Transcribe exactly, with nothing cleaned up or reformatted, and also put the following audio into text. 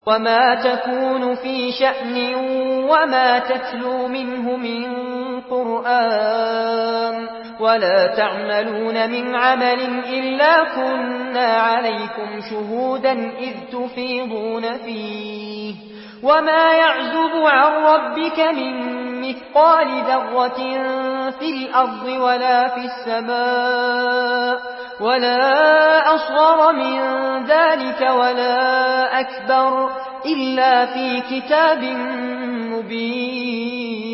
وما تكون في شأن وما تتلو منه من قرآن ولا تعملون من عمل إلا كنا عليكم شهودا إذ تفيضون فيه وما يعزب عن ربك من مثقال ذرة في الأرض ولا في السماء ولا أصغر من ذلك ولا أكبر إلا في كتاب مبين